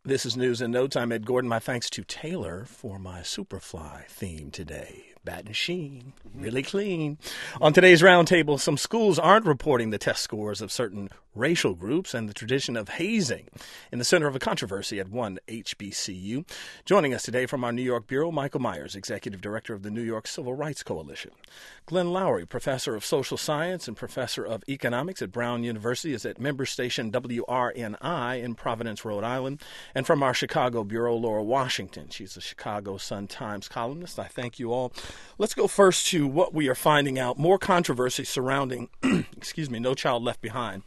This is News in No Time. Ed Gordon. My thanks to Taylor for my Superfly theme today. Bat and sheen, really clean. On today's roundtable, some schools aren't reporting the test scores of certain racial groups and the tradition of hazing in the center of a controversy at one HBCU. Joining us today from our New York bureau, Michael Myers, Executive Director of the New York Civil Rights Coalition. Glenn Lowry, Professor of Social Science and Professor of Economics at Brown University, is at member station WRNI in Providence, Rhode Island. And from our Chicago bureau, Laura Washington. She's a Chicago Sun-Times columnist. I thank you all. Let's go first to what we are finding out. More controversy surrounding, No Child Left Behind.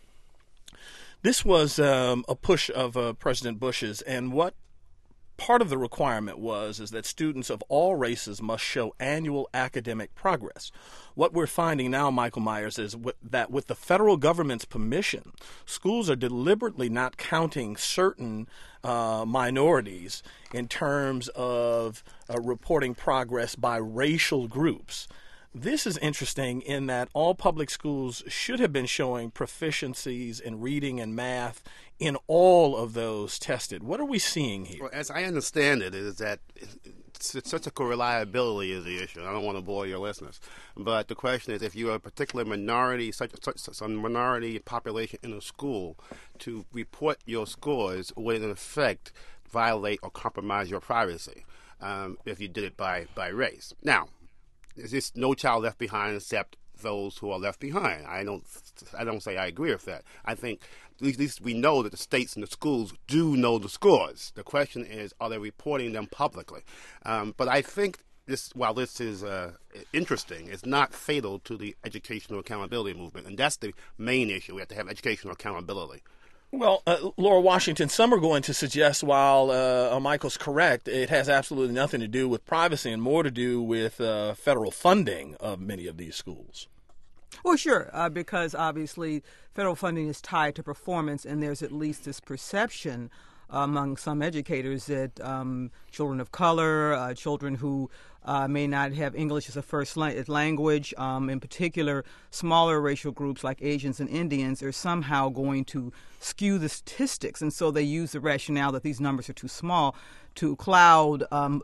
This was a push of President Bush's, and what part of the requirement is that students of all races must show annual academic progress. What we're finding now, Michael Myers, is that with the federal government's permission, schools are deliberately not counting certain minorities in terms of reporting progress by racial groups. This is interesting in that all public schools should have been showing proficiencies in reading and math in all of those tested. What are we seeing here? Well, as I understand it, is that statistical reliability is the issue. I don't want to bore your listeners, but the question is, if you're a particular minority, some minority population in a school, to report your scores would in effect violate or compromise your privacy if you did it by race. Now, is this no child left behind except those who are left behind? I don't say I agree with that. I think at least we know that the states and the schools do know the scores. The question is, are they reporting them publicly? But I think while this is interesting, it's not fatal to the educational accountability movement, and that's the main issue. We have to have educational accountability. Well, Laura Washington, some are going to suggest, while Michael's correct, it has absolutely nothing to do with privacy and more to do with federal funding of many of these schools. Well, sure, because obviously federal funding is tied to performance, and there's at least this perception among some educators that children of color, children who may not have English as a first language, in particular smaller racial groups like Asians and Indians, are somehow going to skew the statistics. And so they use the rationale that these numbers are too small to cloud,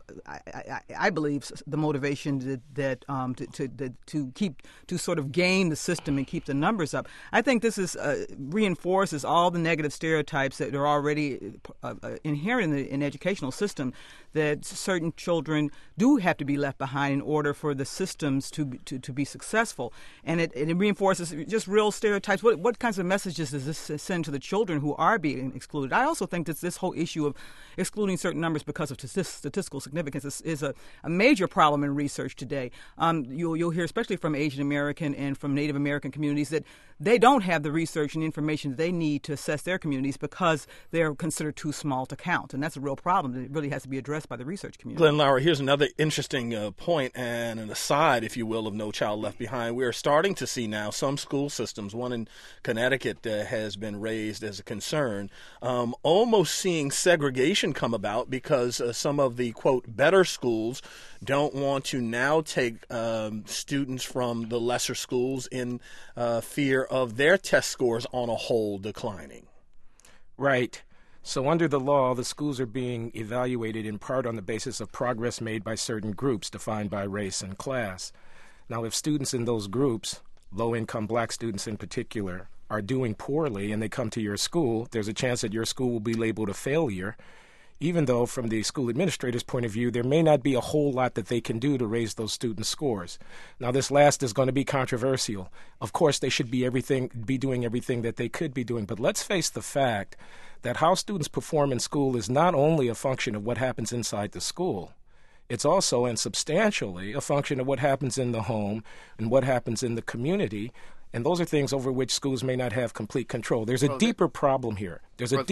I believe, the motivation to sort of game the system and keep the numbers up. I think this reinforces all the negative stereotypes that are already inherent in the educational system, that certain children do have to be left behind in order for the systems to be successful. And it reinforces just real stereotypes. What kinds of messages does this send to the children who are being excluded? I also think that this whole issue of excluding certain numbers because of statistical significance is a major problem in research today. You'll hear, especially from Asian American and from Native American communities, that they don't have the research and information that they need to assess their communities because they're considered too small to count. And that's a real problem that really has to be addressed by the research community. Glenn Lowry, here's another interesting point and an aside, if you will, of No Child Left Behind. We are starting to see now some school systems, one in Connecticut has been raised as a concern, almost seeing segregation come about because some of the, quote, better schools don't want to now take students from the lesser schools in fear of their test scores on a whole declining. Right. So under the law, the schools are being evaluated in part on the basis of progress made by certain groups defined by race and class. Now, if students in those groups, low-income black students in particular, are doing poorly and they come to your school, there's a chance that your school will be labeled a failure, even though from the school administrator's point of view, there may not be a whole lot that they can do to raise those students' scores. Now, this last is going to be controversial. Of course, they should be doing everything that they could be doing, but let's face the fact that how students perform in school is not only a function of what happens inside the school. It's also, and substantially, a function of what happens in the home and what happens in the community. And those are things over which schools may not have complete control. There's a deeper problem here. Well,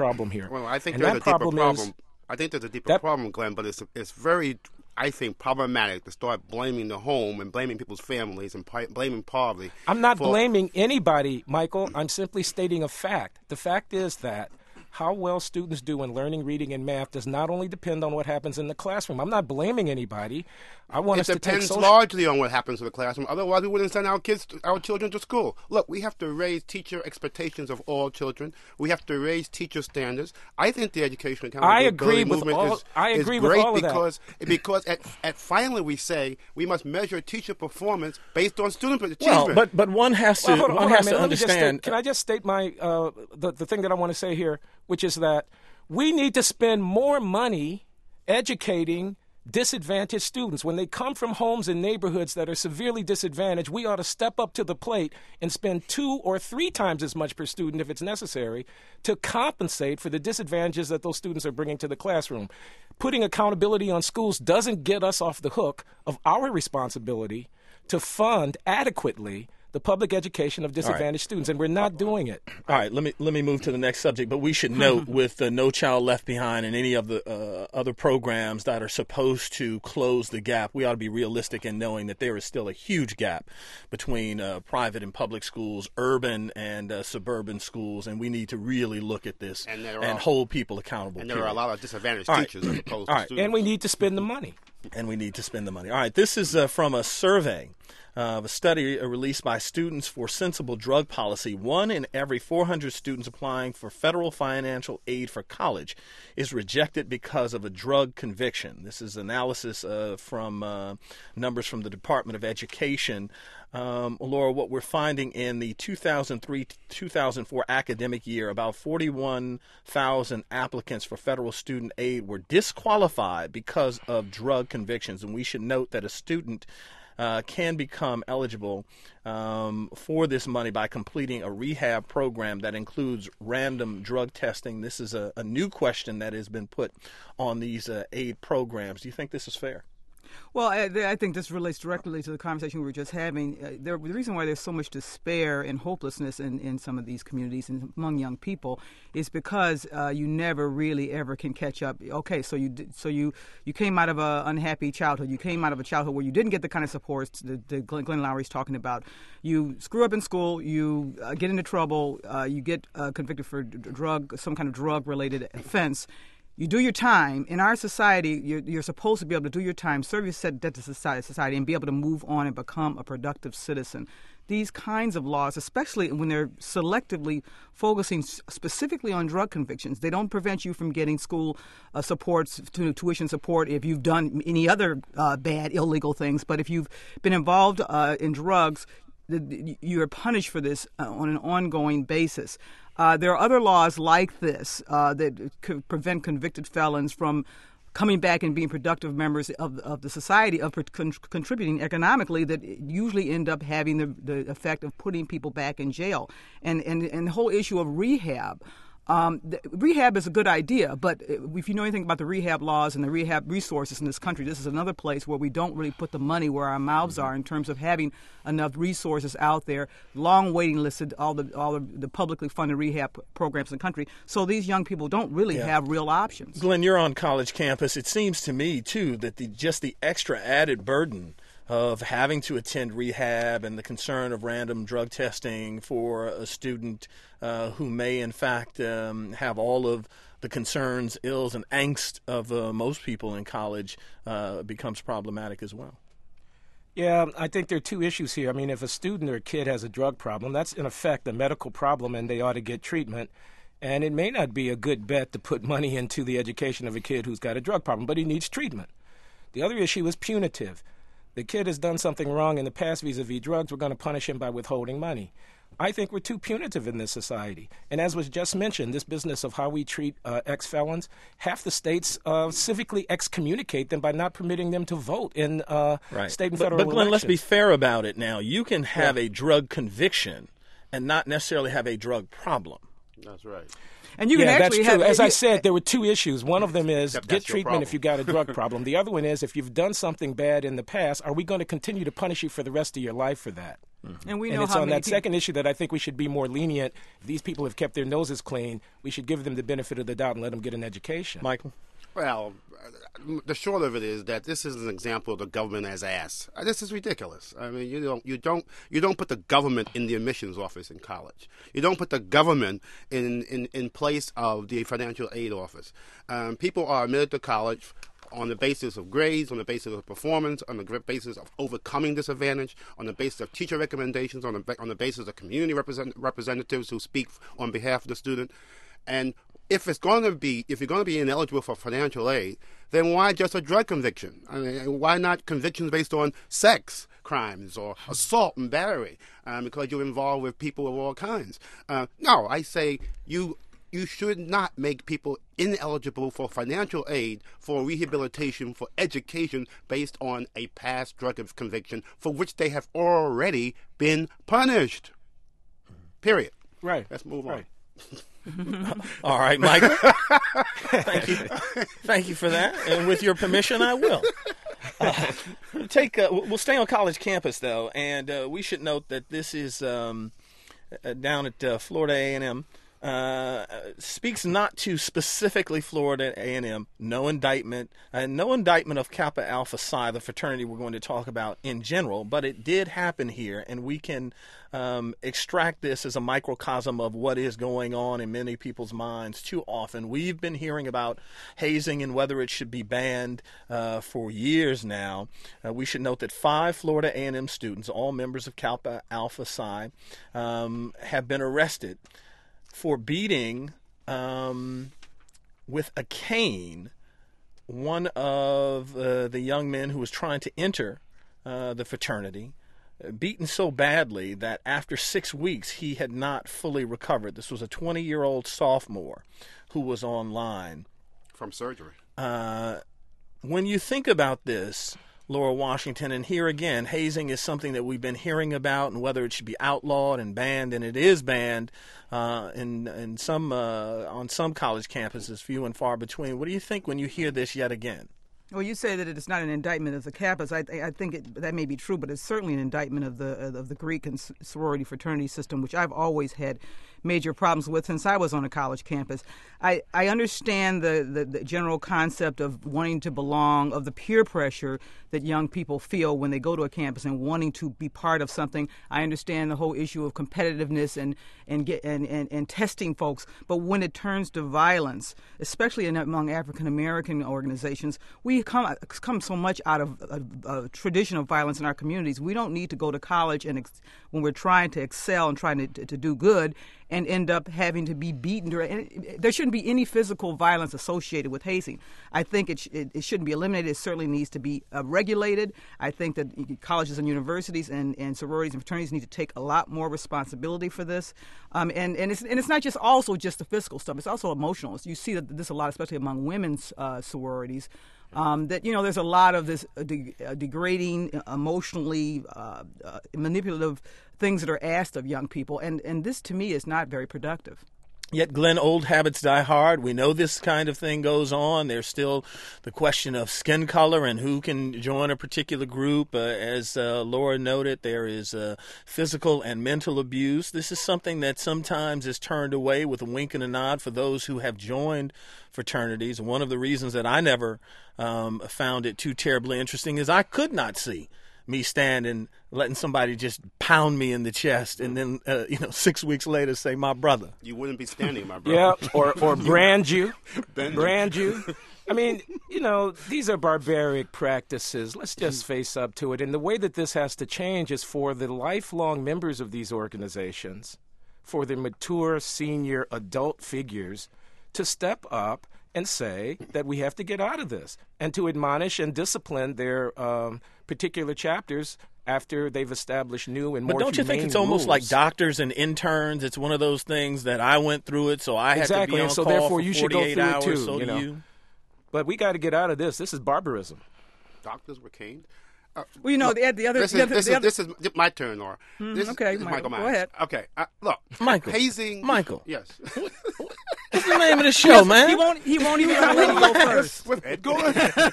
I think there's a deeper problem. I think there's a deeper problem, Glenn, but it's very, I think, problematic to start blaming the home and blaming people's families and blaming poverty. I'm not blaming anybody, Michael. I'm simply stating a fact. The fact is that how well students do in learning, reading, and math does not only depend on what happens in the classroom. I'm not blaming anybody. I want us to take It depends largely on what happens in the classroom. Otherwise, we wouldn't send our children to school. Look, we have to raise teacher expectations of all children. We have to raise teacher standards. I think the education accountability movement is great because at finally we say we must measure teacher performance based on student achievement. Well, but one has to understand. Can I just state my the thing that I want to say here, which is that we need to spend more money educating disadvantaged students. When they come from homes and neighborhoods that are severely disadvantaged, we ought to step up to the plate and spend 2 or 3 times as much per student if it's necessary to compensate for the disadvantages that those students are bringing to the classroom. Putting accountability on schools doesn't get us off the hook of our responsibility to fund adequately the public education of disadvantaged students, and we're not doing it. All right, let me move to the next subject. But we should note with No Child Left Behind and any of the other programs that are supposed to close the gap, we ought to be realistic in knowing that there is still a huge gap between private and public schools, urban and suburban schools, and we need to really look at this and hold people accountable. And there are a lot of disadvantaged teachers as opposed to students. And we need to spend the money. All right, this is from a survey of a study released by Students for Sensible Drug Policy. 1 in every 400 students applying for federal financial aid for college is rejected because of a drug conviction. This is analysis from numbers from the Department of Education. Laura, what we're finding in the 2003-2004 academic year, about 41,000 applicants for federal student aid were disqualified because of drug convictions. And we should note that a student can become eligible for this money by completing a rehab program that includes random drug testing. This is a new question that has been put on these aid programs. Do you think this is fair? Well, I think this relates directly to the conversation we were just having. The reason why there's so much despair and hopelessness in some of these communities and among young people is because you never really ever can catch up. Okay, so you came out of an unhappy childhood. You came out of a childhood where you didn't get the kind of supports that Glenn Loury's talking about. You screw up in school. You get into trouble. You get convicted for some kind of drug-related offense. You do your time. In our society, you're supposed to be able to do your time, serve your debt to society, and be able to move on and become a productive citizen. These kinds of laws, especially when they're selectively focusing specifically on drug convictions, they don't prevent you from getting school supports, tuition support if you've done any other bad, illegal things. But if you've been involved in drugs, you are punished for this on an ongoing basis. There are other laws like this that could prevent convicted felons from coming back and being productive members of the society, of contributing economically, that usually end up having the effect of putting people back in jail. And the whole issue of rehab. Rehab is a good idea, but if you know anything about the rehab laws and the rehab resources in this country, this is another place where we don't really put the money where our mouths are in terms of having enough resources out there. Long waiting lists of all the publicly funded rehab programs in the country. So these young people don't really have real options. Glenn, you're on college campus. It seems to me, too, that the extra added burden of having to attend rehab and the concern of random drug testing for a student who may, in fact, have all of the concerns, ills, and angst of most people in college becomes problematic as well. Yeah, I think there are 2 issues here. I mean, if a student or a kid has a drug problem, that's in effect a medical problem, and they ought to get treatment. And it may not be a good bet to put money into the education of a kid who's got a drug problem, but he needs treatment. The other issue is punitive. The kid has done something wrong in the past vis-a-vis drugs. We're going to punish him by withholding money. I think we're too punitive in this society. And as was just mentioned, this business of how we treat ex-felons, half the states civically excommunicate them by not permitting them to vote in state and federal elections. But Glenn, let's be fair about it now. You can have a drug conviction and not necessarily have a drug problem. That's right. And you can actually that's true. have, as I said, there were 2 issues. One of them is get treatment if you got a drug problem. The other one is if you've done something bad in the past, are we going to continue to punish you for the rest of your life for that? Mm-hmm. And it's on that second issue that I think we should be more lenient. If these people have kept their noses clean, we should give them the benefit of the doubt and let them get an education. Michael? Well, the short of it is that this is an example of the government as ass. This is ridiculous. I mean, you don't put the government in the admissions office in college. You don't put the government in place of the financial aid office. People are admitted to college on the basis of grades, on the basis of performance, on the basis of overcoming disadvantage, on the basis of teacher recommendations, on the basis of community representatives who speak on behalf of the student. And if you're going to be ineligible for financial aid, then why just a drug conviction? I mean, why not convictions based on sex crimes or assault and battery? Because you're involved with people of all kinds. No, I say you should not make people ineligible for financial aid, for rehabilitation, for education based on a past drug conviction for which they have already been punished. Period. Right. Let's move on. All right, Michael. Thank you. Thank you for that. And with your permission, I will. We'll stay on college campus, though, and we should note that this is down at Florida A&M. Speaks not to specifically Florida A&M. No indictment of Kappa Alpha Psi, the fraternity we're going to talk about in general, but it did happen here, and we can extract this as a microcosm of what is going on in many people's minds too often. We've been hearing about hazing and whether it should be banned for years now. We should note that 5 Florida A&M students, all members of Kappa Alpha Psi, have been arrested for beating with a cane one of the young men who was trying to enter the fraternity, beaten so badly that after 6 weeks he had not fully recovered. This was a 20-year-old sophomore who was online. From surgery. When you think about this, Laura Washington, and here again, hazing is something that we've been hearing about, and whether it should be outlawed and banned, and it is banned on some college campuses, few and far between. What do you think when you hear this yet again? Well, you say that it is not an indictment of the Kappas. I think that may be true, but it's certainly an indictment of the Greek and sorority fraternity system, which I've always had major problems with since I was on a college campus. I understand the general concept of wanting to belong, of the peer pressure that young people feel when they go to a campus and wanting to be part of something. I understand the whole issue of competitiveness and testing folks. But when it turns to violence, especially among African American organizations, we come so much out of a tradition of violence in our communities. We don't need to go to college and when we're trying to excel and trying to do good and end up having to be beaten. There shouldn't be any physical violence associated with hazing. I think it shouldn't be eliminated. It certainly needs to be regulated. I think that colleges and universities and sororities and fraternities need to take a lot more responsibility for this. And it's not just the physical stuff. It's also emotional. You see that this a lot, especially among women's sororities. That there's a lot of this degrading, emotionally manipulative things that are asked of young people, and this to me is not very productive. Yet, Glenn, old habits die hard. We know this kind of thing goes on. There's still the question of skin color and who can join a particular group. As Laura noted, there is physical and mental abuse. This is something that sometimes is turned away with a wink and a nod for those who have joined fraternities. One of the reasons that I never found it too terribly interesting is I could not see me standing, letting somebody just pound me in the chest, and then 6 weeks later say, "My brother." You wouldn't be standing, my brother. Yeah, or brand you, brand you. I mean, these are barbaric practices. Let's just face up to it. And the way that this has to change is for the lifelong members of these organizations, for the mature, senior, adult figures to step up and say that we have to get out of this, and to admonish and discipline their particular chapters after they've established new and more humane rules. But don't you think it's almost like doctors and interns? It's one of those things that I went through it, so I had to be on so call therefore for you 48 should go through hours, it too, so do you. But we got to get out of this. This is barbarism. Doctors were caned. Well, This is my turn, Nora. Okay, Michael go ahead. Okay, look, Michael. hazing. Michael. Yes. What's the name of the show, man? He won't even let me go first. With Ed, go ahead.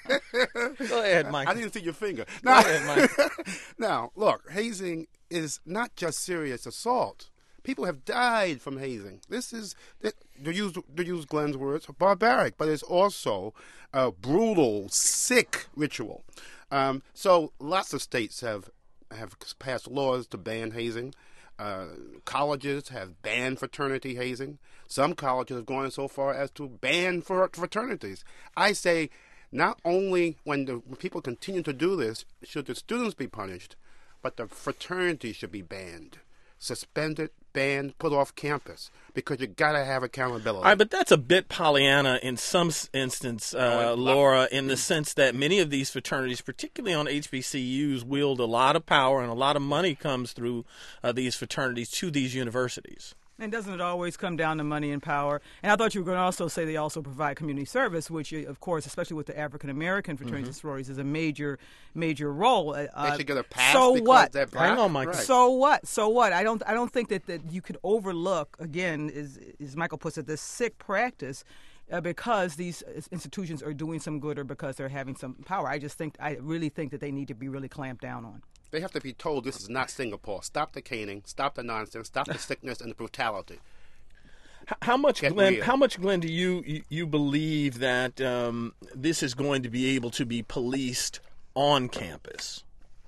Go ahead, Michael. I didn't see your finger. Go ahead, Michael. Now, look, hazing is not just serious assault. People have died from hazing. This is, to use Glenn's words, barbaric, but it's also a brutal, sick ritual. So lots of states have passed laws to ban hazing. Colleges have banned fraternity hazing. Some colleges have gone so far as to ban fraternities. I say, not only when people continue to do this should the students be punished, but the fraternity should be banned, suspended, banned, put off campus, because you got to have accountability. All right, but that's a bit Pollyanna in some instance, Laura, in the sense that many of these fraternities, particularly on HBCUs, wield a lot of power and a lot of money comes through these fraternities to these universities. And doesn't it always come down to money and power? And I thought you were going to also say they also provide community service, which, of course, especially with the African-American fraternities and sororities, is a major role. They should get a pass so because what? they're black. Hang on, Michael. Right. So what? So what? I don't think that you could overlook, again, as Michael puts it, this sick practice because these institutions are doing some good or because they're having some power. I really think that they need to be really clamped down on. They have to be told this is not Singapore. Stop the caning, stop the nonsense, stop the sickness and the brutality. How much, Get Glenn? real. How much, Glenn, do you believe that this is going to be able to be policed on campus?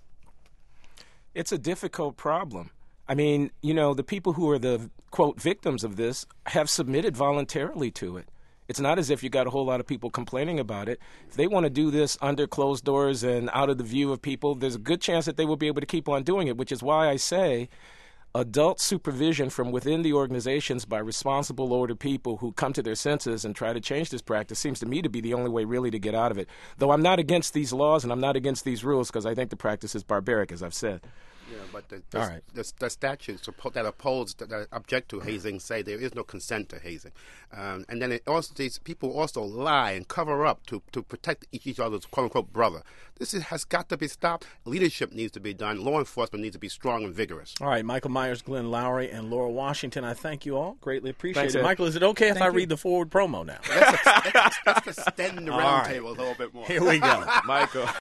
It's a difficult problem. I mean, the people who are the, quote, victims of this have submitted voluntarily to it. It's not as if you got a whole lot of people complaining about it. If they want to do this under closed doors and out of the view of people, there's a good chance that they will be able to keep on doing it, which is why I say adult supervision from within the organizations by responsible older people who come to their senses and try to change this practice seems to me to be the only way really to get out of it. Though I'm not against these laws and I'm not against these rules because I think the practice is barbaric, as I've said. Yeah, but All right. the statutes that object to hazing say there is no consent to hazing, and then these people also lie and cover up to protect each other's quote unquote brother. This has got to be stopped. Leadership needs to be done. Law enforcement needs to be strong and vigorous. All right, Michael Myers, Glenn Lowry, and Laura Washington, I thank you all. Greatly appreciate Thanks, it. Ed. Michael, is it okay if I you. read the forward promo now? Let's extend the All right. roundtable a little bit more. Here we go. Michael.